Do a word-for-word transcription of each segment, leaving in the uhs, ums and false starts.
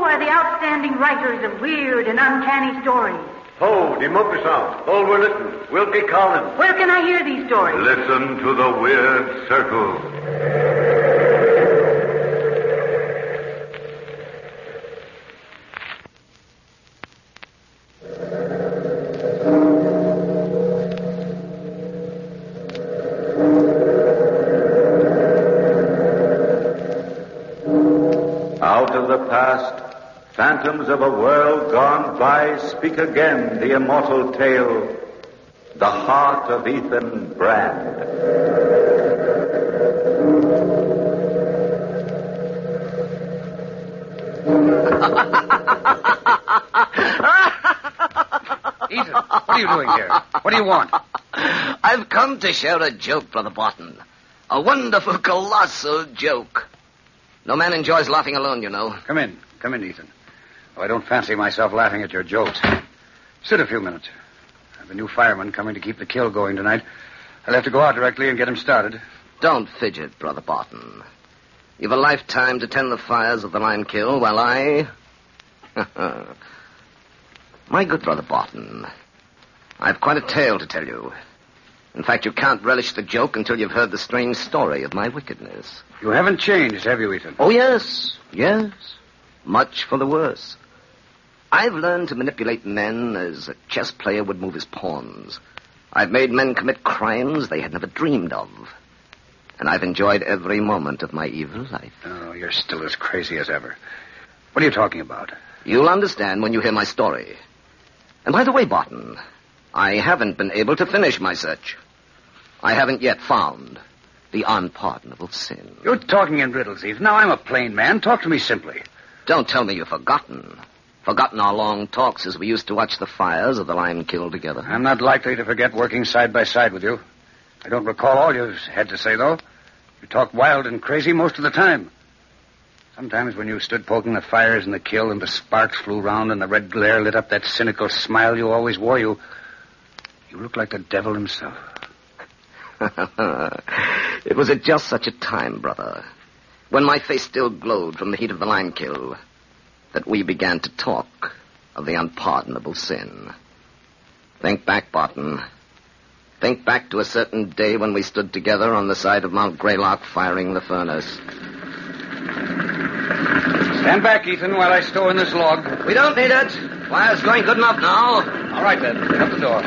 are the outstanding writers of weird and uncanny stories? Ho, die Mucke sound. Hold, we're listening. Wilkie Collins. Where can I hear these stories? Listen to the Weird Circle. Out of the past, phantoms of a world gone by speak again the immortal tale, The Heart of Ethan Brand. Ethan, what are you doing here? What do you want? I've come to share a joke, Brother Barton. A wonderful, colossal joke. No man enjoys laughing alone, you know. Come in. Come in, Ethan. Oh, I don't fancy myself laughing at your jokes. Sit a few minutes. I have a new fireman coming to keep the kill going tonight. I'll have to go out directly and get him started. Don't fidget, Brother Barton. You've a lifetime to tend the fires of the lime kill while I... My good Brother Barton, I've quite a tale to tell you. In fact, you can't relish the joke until you've heard the strange story of my wickedness. You haven't changed, have you, Ethan? Oh, yes, yes. Much for the worse. I've learned to manipulate men as a chess player would move his pawns. I've made men commit crimes they had never dreamed of. And I've enjoyed every moment of my evil life. Oh, you're still as crazy as ever. What are you talking about? You'll understand when you hear my story. And by the way, Barton, I haven't been able to finish my search. I haven't yet found the unpardonable sin. You're talking in riddles, Ethan. Now, I'm a plain man. Talk to me simply. Don't tell me you've forgotten. Forgotten our long talks as we used to watch the fires of the lime kill together. I'm not likely to forget working side by side with you. I don't recall all you had to say, though. You talked wild and crazy most of the time. Sometimes when you stood poking the fires in the kill and the sparks flew round and the red glare lit up that cynical smile you always wore, you... you looked like the devil himself. It was at just such a time, brother, when my face still glowed from the heat of the lime kill, that we began to talk of the unpardonable sin. Think back, Barton. Think back to a certain day when we stood together on the side of Mount Greylock firing the furnace. Stand back, Ethan, while I stow in this log. We don't need it. Fire's going good enough now. All right, then. Shut the door.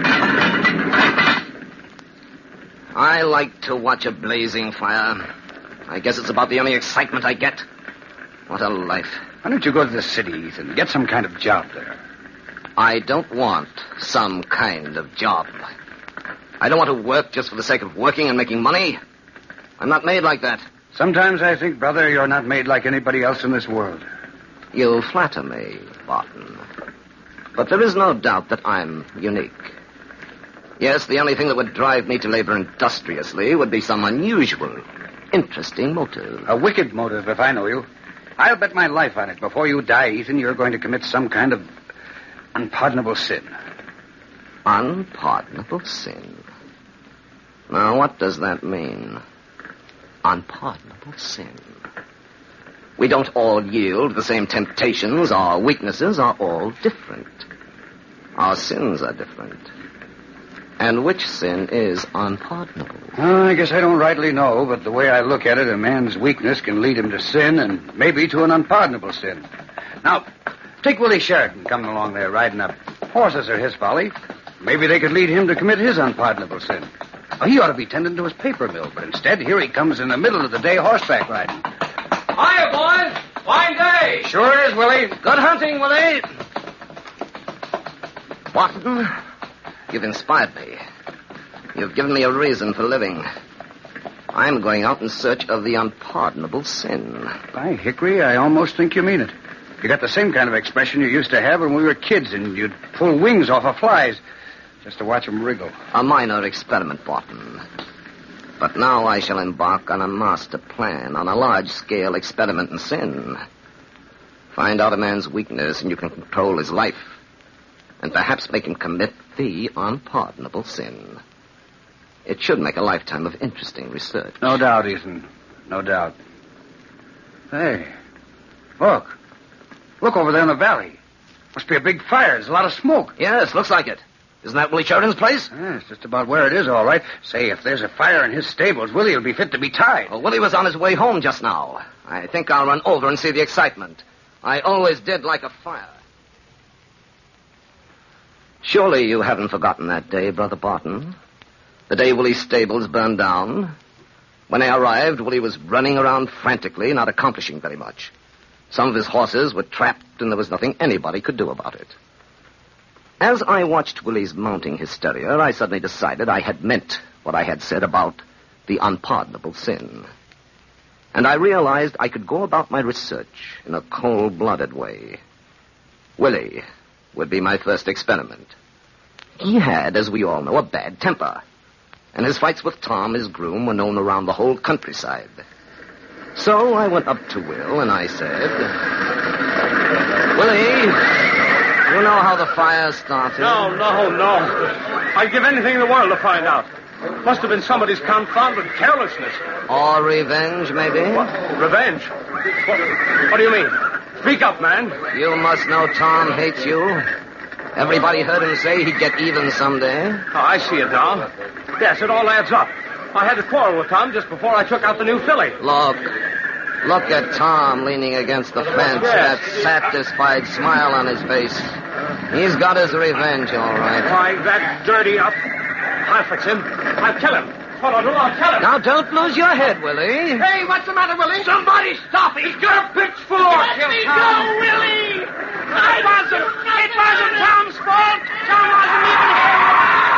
I like to watch a blazing fire. I guess it's about the only excitement I get. What a life. Why don't you go to the city, Ethan? Get some kind of job there. I don't want some kind of job. I don't want to work just for the sake of working and making money. I'm not made like that. Sometimes I think, brother, you're not made like anybody else in this world. You flatter me, Barton. But there is no doubt that I'm unique. Yes, the only thing that would drive me to labor industriously would be some unusual, interesting motive. A wicked motive, if I know you. I'll bet my life on it. Before you die, Ethan, you're going to commit some kind of unpardonable sin. Unpardonable sin? Now, what does that mean? Unpardonable sin. We don't all yield to the same temptations. Our weaknesses are all different. Our sins are different. And which sin is unpardonable? Well, I guess I don't rightly know, but the way I look at it, a man's weakness can lead him to sin and maybe to an unpardonable sin. Now, take Willie Sheridan coming along there riding up. Horses are his folly. Maybe they could lead him to commit his unpardonable sin. Oh, he ought to be tending to his paper mill, but instead, here he comes in the middle of the day horseback riding. Hiya, boys! Fine day! Sure is, Willie. Good hunting, Willie. Barton, you've inspired me. You've given me a reason for living. I'm going out in search of the unpardonable sin. By Hickory, I almost think you mean it. You got the same kind of expression you used to have when we were kids, and you'd pull wings off of flies just to watch them wriggle. A minor experiment, Barton. But now I shall embark on a master plan, on a large-scale experiment in sin. Find out a man's weakness, and you can control his life. And perhaps make him commit the unpardonable sin. It should make a lifetime of interesting research. No doubt, Ethan. No doubt. Hey, look. Look over there in the valley. Must be a big fire. There's a lot of smoke. Yes, looks like it. Isn't that Willie Sheridan's place? Yeah, it's just about where it is, all right. Say, if there's a fire in his stables, Willie will be fit to be tied. Well, Willie was on his way home just now. I think I'll run over and see the excitement. I always did like a fire. Surely you haven't forgotten that day, Brother Barton. The day Willie's stables burned down. When I arrived, Willie was running around frantically, not accomplishing very much. Some of his horses were trapped, and there was nothing anybody could do about it. As I watched Willie's mounting hysteria, I suddenly decided I had meant what I had said about the unpardonable sin. And I realized I could go about my research in a cold-blooded way. Willie would be my first experiment. He had, as we all know, a bad temper. And his fights with Tom, his groom, were known around the whole countryside. So I went up to Will and I said, Willie... You know how the fire started? No, no, no. I'd give anything in the world to find out. Must have been somebody's confounded carelessness. Or revenge, maybe? What? Revenge? What, what do you mean? Speak up, man. You must know Tom hates you. Everybody heard him say he'd get even someday. Oh, I see it now. Yes, it all adds up. I had a quarrel with Tom just before I took out the new filly. Look. Look at Tom leaning against the fence, Yes. that satisfied smile on his face. He's got his revenge, all right. Why, that dirty up. I'll fix him. I'll kill him. What I'll do, I'll kill him. Now, don't lose your head, Willie. Hey, what's the matter, Willie? Somebody stop him. He's got a pitchfork. Let me go, Willie. It wasn't. It wasn't Tom's fault. Tom wasn't even...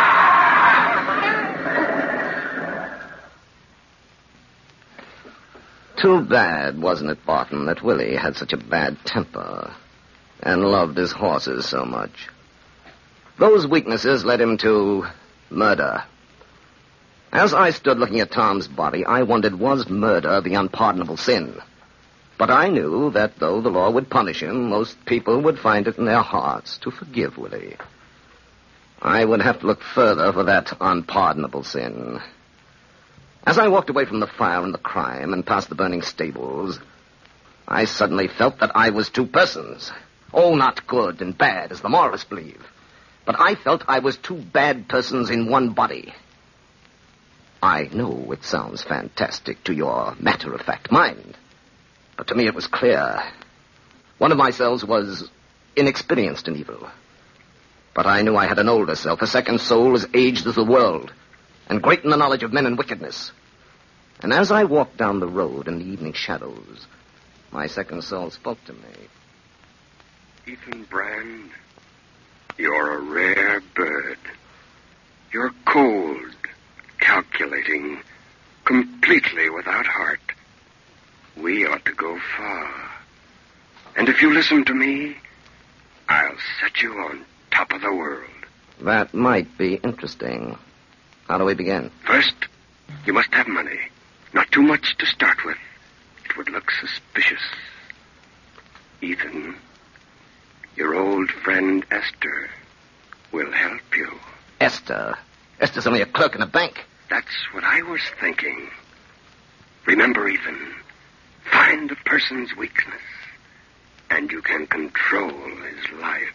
Too bad, wasn't it, Barton, that Willie had such a bad temper and loved his horses so much. Those weaknesses led him to murder. As I stood looking at Tom's body, I wondered, was murder the unpardonable sin? But I knew that though the law would punish him, most people would find it in their hearts to forgive Willie. I would have to look further for that unpardonable sin. As I walked away from the fire and the crime and past the burning stables, I suddenly felt that I was two persons. Oh, not good and bad, as the moralists believe. But I felt I was two bad persons in one body. I know it sounds fantastic to your matter-of-fact mind. But to me it was clear. One of my selves was inexperienced in evil. But I knew I had an older self, a second soul as aged as the world, and great in the knowledge of men and wickedness. And as I walked down the road in the evening shadows, my second soul spoke to me. Ethan Brand, you're a rare bird. You're cold, calculating, completely without heart. We ought to go far. And if you listen to me, I'll set you on top of the world. That might be interesting. How do we begin? First, you must have money. Not too much to start with. It would look suspicious. Ethan, your old friend Esther will help you. Esther. Esther's only a clerk in a bank. That's what I was thinking. Remember, Ethan, find the person's weakness, and you can control his life.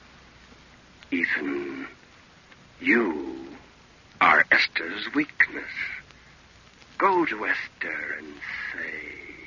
Ethan, you are Esther's weakness. Go to Esther and say...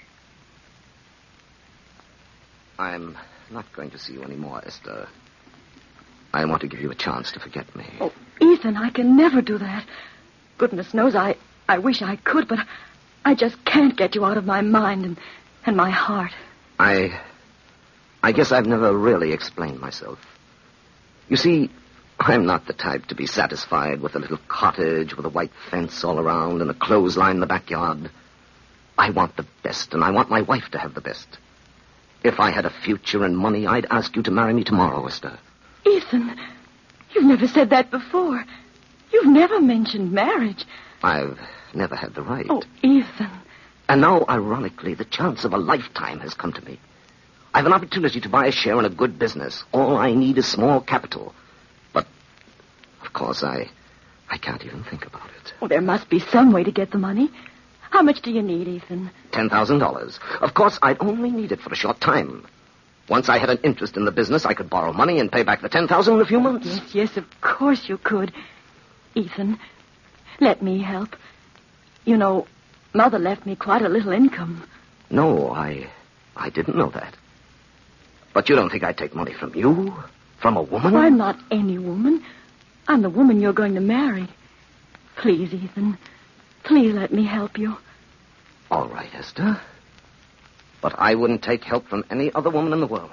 I'm not going to see you anymore, Esther. I want to give you a chance to forget me. Oh, Ethan, I can never do that. Goodness knows I, I wish I could, but I just can't get you out of my mind and, and my heart. I... I guess I've never really explained myself. You see, I'm not the type to be satisfied with a little cottage with a white fence all around and a clothesline in the backyard. I want the best, and I want my wife to have the best. If I had a future and money, I'd ask you to marry me tomorrow, Esther. Ethan, you've never said that before. You've never mentioned marriage. I've never had the right. Oh, Ethan. And now, ironically, the chance of a lifetime has come to me. I have an opportunity to buy a share in a good business. All I need is small capital. But, of course, I I can't even think about it. Well, there must be some way to get the money. How much do you need, Ethan? Ten thousand dollars. Of course, I'd only need it for a short time. Once I had an interest in the business, I could borrow money and pay back the ten thousand dollars in a few months. Yes, yes, of course you could. Ethan, let me help. You know, Mother left me quite a little income. No, I... I didn't know that. But you don't think I'd take money from you? From a woman? I'm not any woman. I'm the woman you're going to marry. Please, Ethan. Please let me help you. All right, Esther. But I wouldn't take help from any other woman in the world.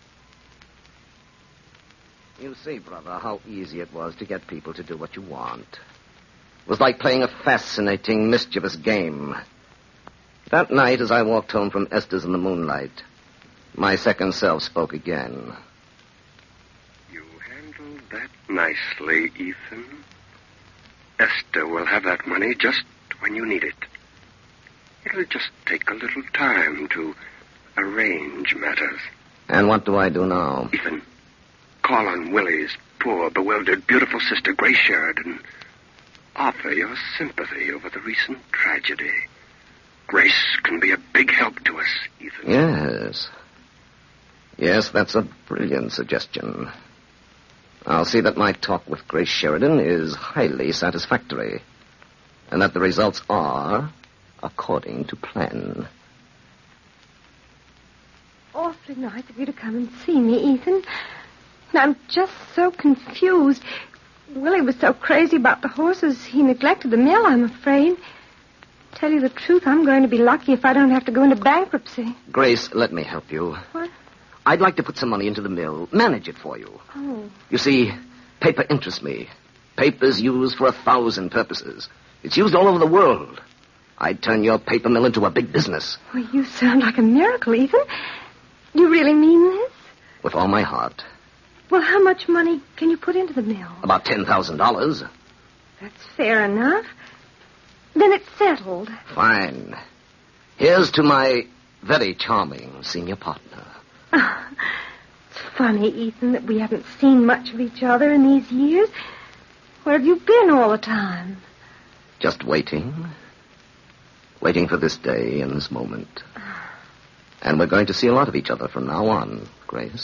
You see, brother, how easy it was to get people to do what you want. It was like playing a fascinating, mischievous game. That night, as I walked home from Esther's in the moonlight, my second self spoke again. You handled that nicely, Ethan. Esther will have that money just when you need it. It'll just take a little time to arrange matters. And what do I do now? Ethan, call on Willie's poor, bewildered, beautiful sister, Grace Sheridan. Offer your sympathy over the recent tragedy. Grace can be a big help to us, Ethan. Yes. Yes, that's a brilliant suggestion. I'll see that my talk with Grace Sheridan is highly satisfactory, and that the results are according to plan. Awfully nice of you to come and see me, Ethan. I'm just so confused. Willie was so crazy about the horses, he neglected the mill, I'm afraid. Tell you the truth, I'm going to be lucky if I don't have to go into bankruptcy. Grace, let me help you. What? I'd like to put some money into the mill, manage it for you. Oh. You see, paper interests me. Paper's used for a thousand purposes. It's used all over the world. I'd turn your paper mill into a big business. Well, you sound like a miracle, Ethan. You really mean this? With all my heart. Well, how much money can you put into the mill? About ten thousand dollars. That's fair enough. Then it's settled. Fine. Here's to my very charming senior partner. Oh, it's funny, Ethan, that we haven't seen much of each other in these years. Where have you been all the time? Just waiting. Waiting for this day and this moment. And we're going to see a lot of each other from now on, Grace.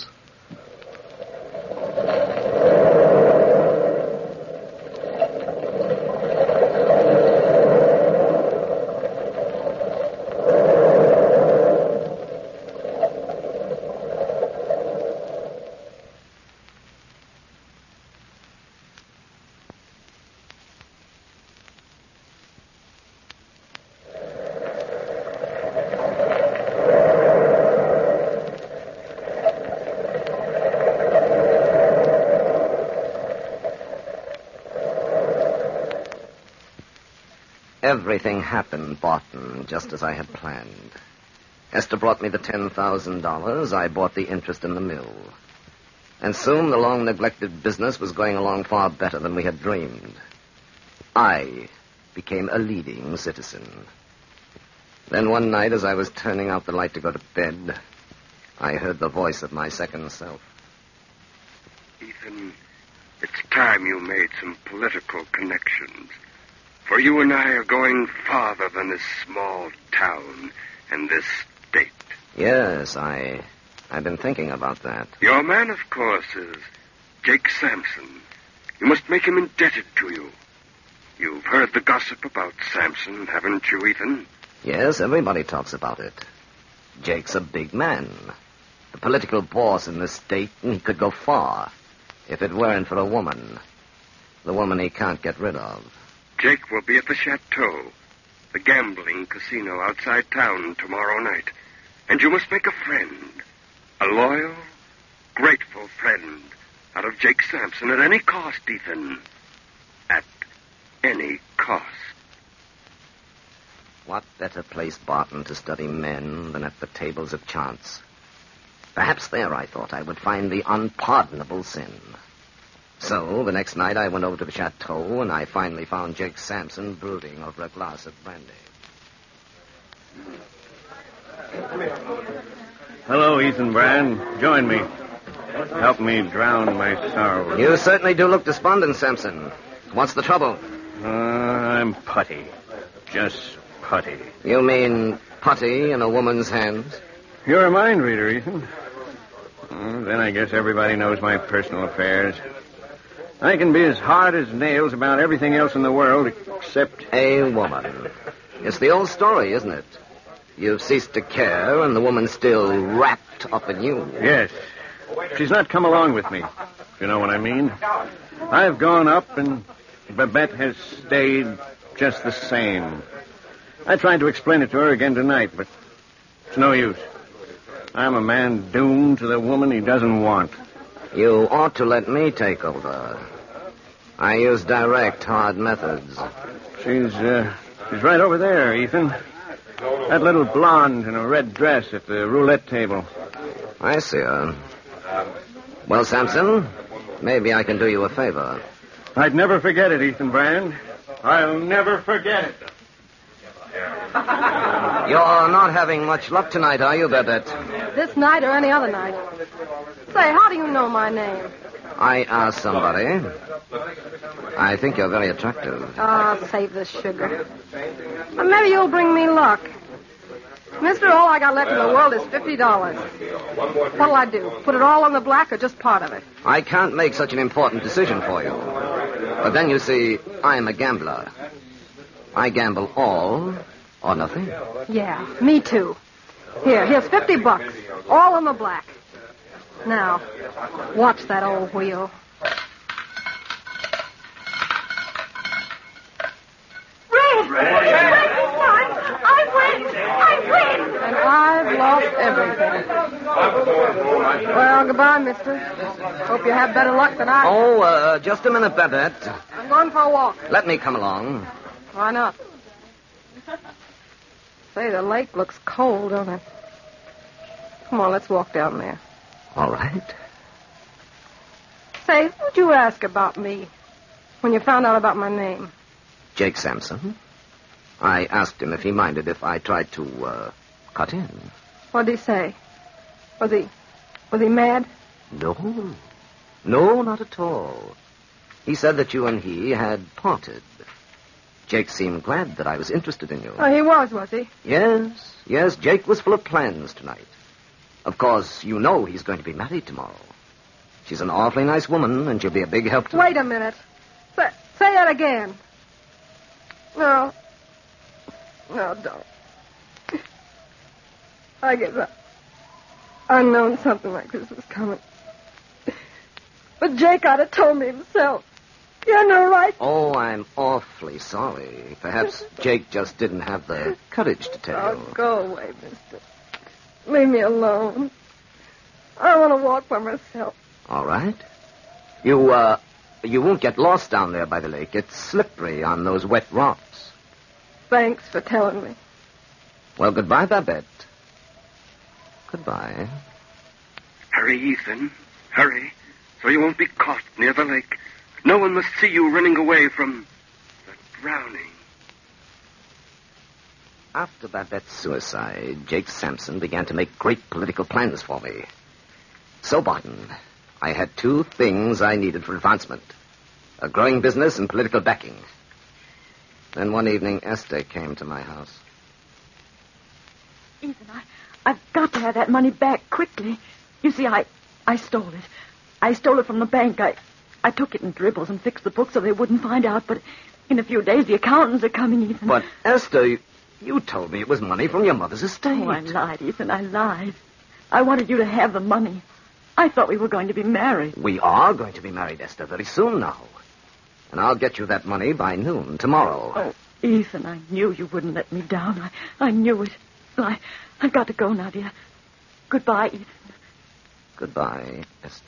Everything happened, Barton, just as I had planned. Esther brought me the ten thousand dollars. I bought the interest in the mill. And soon the long-neglected business was going along far better than we had dreamed. I became a leading citizen. Then one night, as I was turning out the light to go to bed, I heard the voice of my second self. Ethan, it's time you made some political connections. For you and I are going farther than this small town and this state. Yes, I... I've been thinking about that. Your man, of course, is Jake Sampson. You must make him indebted to you. You've heard the gossip about Sampson, haven't you, Ethan? Yes, everybody talks about it. Jake's a big man. The political boss in this state, and he could go far if it weren't for a woman. The woman he can't get rid of. Jake will be at the Chateau, the gambling casino outside town tomorrow night. And you must make a friend, a loyal, grateful friend, out of Jake Sampson at any cost, Ethan. At any cost. What better place, Barton, to study men than at the tables of chance? Perhaps there, I thought, I would find the unpardonable sin. So, the next night I went over to the Chateau, and I finally found Jake Sampson brooding over a glass of brandy. Hello, Ethan Brand. Join me. Help me drown my sorrows. You certainly do look despondent, Sampson. What's the trouble? Uh, I'm putty. Just putty. You mean putty in a woman's hands? You're a mind reader, Ethan. Mm, then I guess everybody knows my personal affairs. I can be as hard as nails about everything else in the world except... A woman. It's the old story, isn't it? You've ceased to care, and the woman's still wrapped up in you. Yes. She's not come along with me, if you know what I mean. I've gone up, and Babette has stayed just the same. I tried to explain it to her again tonight, but it's no use. I'm a man doomed to the woman he doesn't want. You ought to let me take over. I use direct, hard methods. She's, uh, she's right over there, Ethan. That little blonde in a red dress at the roulette table. I see her. Well, Sampson, maybe I can do you a favor. I'd never forget it, Ethan Brand. I'll never forget it. You're not having much luck tonight, are you, Babette? This night or any other night. Say, how do you know my name? I asked somebody. I think you're very attractive. Ah, save the sugar. But maybe you'll bring me luck. Mister, all I got left in the world is fifty dollars. What'll I do? Put it all on the black or just part of it? I can't make such an important decision for you. But then, you see, I'm a gambler. I gamble all or nothing. Yeah, me too. Here, here's fifty bucks. All on the black. Now, watch that old wheel. Red! Red is mine! I win! I win! And I've lost everything. Well, goodbye, mister. Hope you have better luck than I. Oh, uh, just a minute, Babette. I'm going for a walk. Let me come along. Why not? Say, the lake looks cold, don't it? Come on, let's walk down there. All right. Say, who'd you ask about me when you found out about my name? Jake Sampson. I asked him if he minded if I tried to, uh, cut in. What'd he say? Was he, was he mad? No. No, not at all. He said that you and he had parted. Jake seemed glad that I was interested in you. Oh, he was, was he? Yes, yes, Jake was full of plans tonight. Of course, you know he's going to be married tomorrow. She's an awfully nice woman, and she'll be a big help to... Wait a minute. Say, say that again. No. No, don't. I guess I... I known something like this was coming. But Jake ought to told me himself. You had no right. Oh, I'm awfully sorry. Perhaps Jake just didn't have the courage to tell you. Oh, go away, mister. Leave me alone. I want to walk by myself. All right. You, uh, you won't get lost down there by the lake. It's slippery on those wet rocks. Thanks for telling me. Well, goodbye, Babette. Goodbye. Hurry, Ethan. Hurry, so you won't be caught near the lake. No one must see you running away from the drowning. After Babette's suicide, Jake Sampson began to make great political plans for me. So, Barton, I had two things I needed for advancement. A growing business and political backing. Then one evening, Esther came to my house. Ethan, I, I've got to have that money back quickly. You see, I, I stole it. I stole it from the bank. I, I took it in dribbles and fixed the books so they wouldn't find out. But in a few days, the accountants are coming, Ethan. But, Esther, you, you told me it was money from your mother's estate. Oh, I lied, Ethan. I lied. I wanted you to have the money. I thought we were going to be married. We are going to be married, Esther, very soon now. And I'll get you that money by noon tomorrow. Oh, Ethan, I knew you wouldn't let me down. I, I knew it. Well, I, I've got to go now, dear. Goodbye, Ethan. Goodbye, Esther.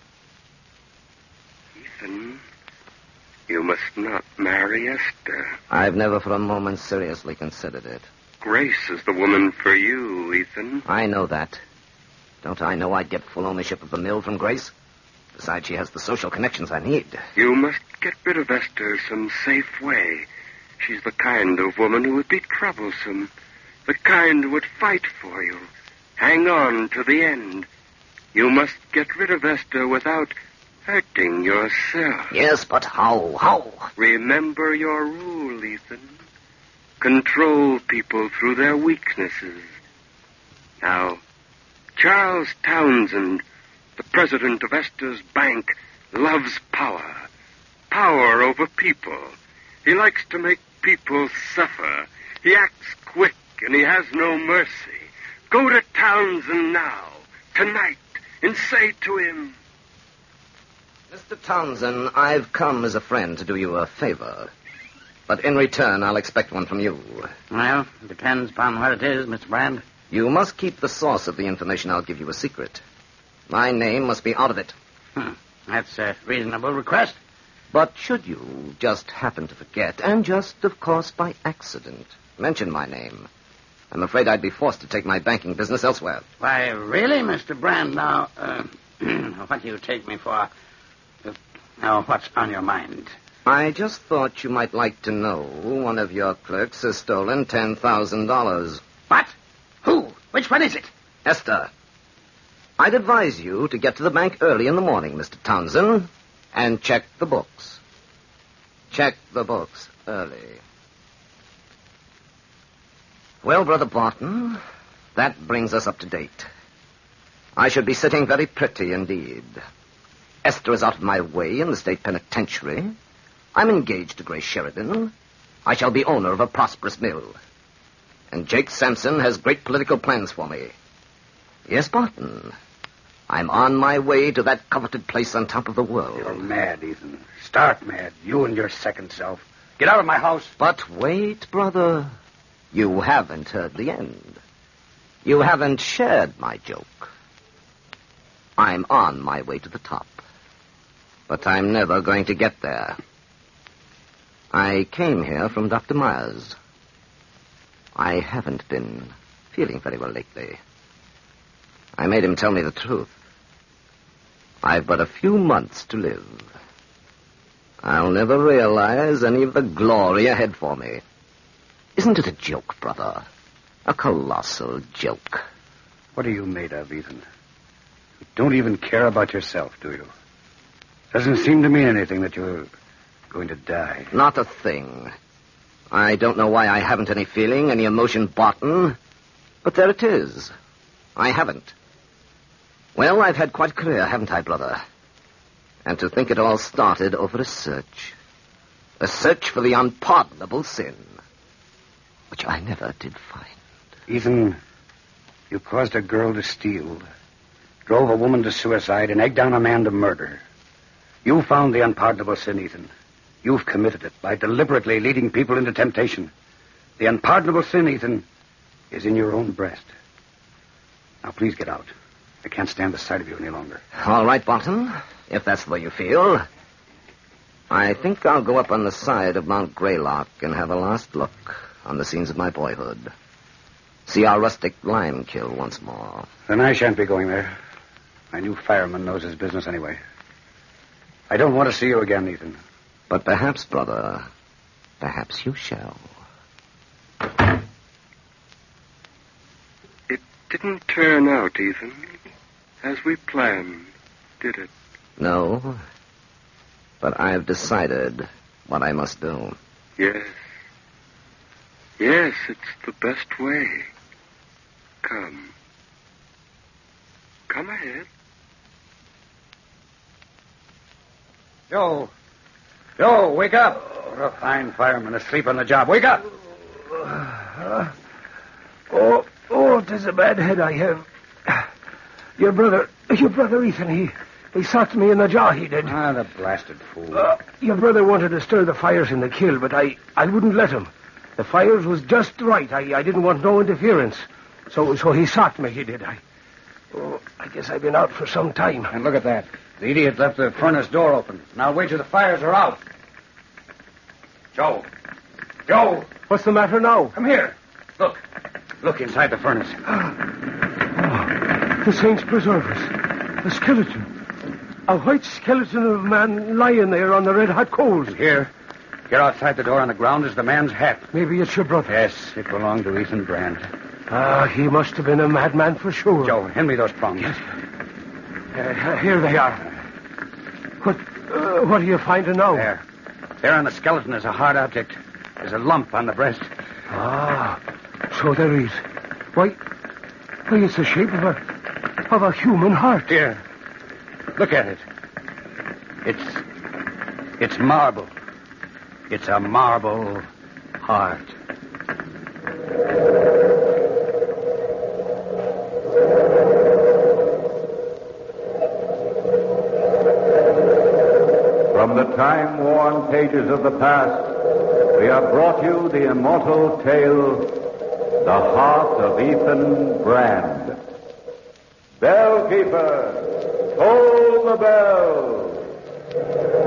Ethan, you must not marry Esther. I've never for a moment seriously considered it. Grace is the woman for you, Ethan. I know that. Don't I know I'd get full ownership of the mill from Grace? Besides, she has the social connections I need. You must get rid of Esther some safe way. She's the kind of woman who would be troublesome. The kind who would fight for you. Hang on to the end. You must get rid of Esther without hurting yourself. Yes, but how? How? Remember your rule, Ethan. Control people through their weaknesses. Now, Charles Townsend The president of Esther's bank loves power. Power over people. He likes to make people suffer. He acts quick and he has no mercy. Go to Townsend now, tonight, and say to him... Mister Townsend, I've come as a friend to do you a favor. But in return, I'll expect one from you. Well, it depends upon what it is, Mister Brand. You must keep the source of the information I'll give you a secret. My name must be out of it. Hmm. That's a reasonable request. But should you just happen to forget, and just, of course, by accident, mention my name, I'm afraid I'd be forced to take my banking business elsewhere. Why, really, Mister Brand? Now, uh, what do you take me for? Uh, now, what's on your mind? I just thought you might like to know one of your clerks has stolen ten thousand dollars. What? Who? Which one is it? Esther. I'd advise you to get to the bank early in the morning, Mister Townsend, and check the books. Check the books early. Well, Brother Barton, that brings us up to date. I should be sitting very pretty indeed. Esther is out of my way in the state penitentiary. I'm engaged to Grace Sheridan. I shall be owner of a prosperous mill. And Jake Sampson has great political plans for me. Yes, Barton. I'm on my way to that coveted place on top of the world. You're mad, Ethan. Stark mad. You and your second self. Get out of my house. But wait, brother. You haven't heard the end. You haven't shared my joke. I'm on my way to the top. But I'm never going to get there. I came here from Doctor Myers. I haven't been feeling very well lately. I made him tell me the truth. I've but a few months to live. I'll never realize any of the glory ahead for me. Isn't it a joke, brother? A colossal joke. What are you made of, Ethan? You don't even care about yourself, do you? Doesn't seem to mean anything that you're going to die. Not a thing. I don't know why I haven't any feeling, any emotion, Barton. But there it is. I haven't. Well, I've had quite a career, haven't I, brother? And to think it all started over a search. A search for the unpardonable sin. Which I never did find. Ethan, you caused a girl to steal, drove a woman to suicide, and egged down a man to murder. You found the unpardonable sin, Ethan. You've committed it by deliberately leading people into temptation. The unpardonable sin, Ethan, is in your own breast. Now, please get out. I can't stand the sight of you any longer. All right, Barton, if that's the way you feel. I think I'll go up on the side of Mount Greylock and have a last look on the scenes of my boyhood. See our rustic lime kill once more. Then I shan't be going there. My new fireman knows his business anyway. I don't want to see you again, Ethan. But perhaps, brother, perhaps you shall. It didn't turn out, Ethan, as we planned, did it? No. But I've decided what I must do. Yes. Yes, it's the best way. Come. Come ahead. Joe. Joe, wake up. What a fine fireman asleep on the job. Wake up. Uh, oh, oh, it is a bad head I have. Your brother, your brother Ethan, he, he socked me in the jaw, he did. Ah, the blasted fool. Uh, your brother wanted to stir the fires in the kill, but I, I wouldn't let him. The fires was just right. I, I didn't want no interference. So, so he socked me, he did. I, oh, I guess I've been out for some time. And look at that. The idiot left the furnace door open. Now wait till the fires are out. Joe. Joe. What's the matter now? Come here. Look. Look inside the furnace. Oh, the saints preserve us. A skeleton. A white skeleton of a man lying there on the red-hot coals. And here, here outside the door on the ground is the man's hat. Maybe it's your brother. Yes, it belonged to Ethan Brand. Ah, he must have been a madman for sure. Joe, hand me those prongs. Yes. Uh, here they are. What, uh, what are you finding now? There. There on the skeleton is a hard object. There's a lump on the breast. Ah, so there is. Why, why, it's the shape of a, of a human heart. Here. Look at it. It's... It's marble. It's a marble heart. From the time-worn pages of the past, we have brought you the immortal tale, The Heart of Ethan Brand. Bellkeeper, toll the bell.